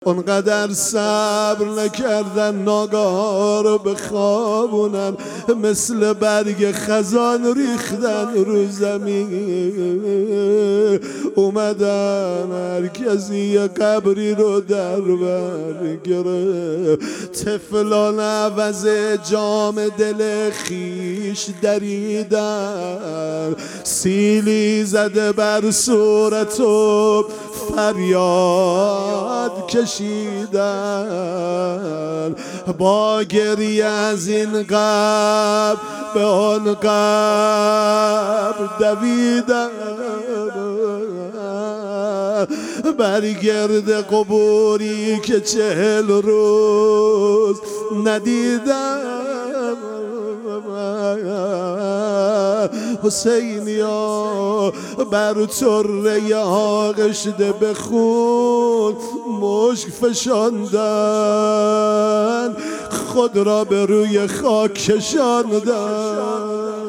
اونقدر صبر نکردن ناگاه رو بخوابونن، مثل برگ خزان ریختن رو زمین. اومدن هر کسی یه قبری رو در بر گرفت. طفلان عوض جام دل خیش دریدن، سیلی زده بر صورت و فریاد کشیدن. با گریه از این قبر به آن قبر دویدن، برگرد قبوری که 40 روز ندیدن. حسینیا بر طره آغشته به خون مشک فشاندن، خود را به روی خاک کشاندن.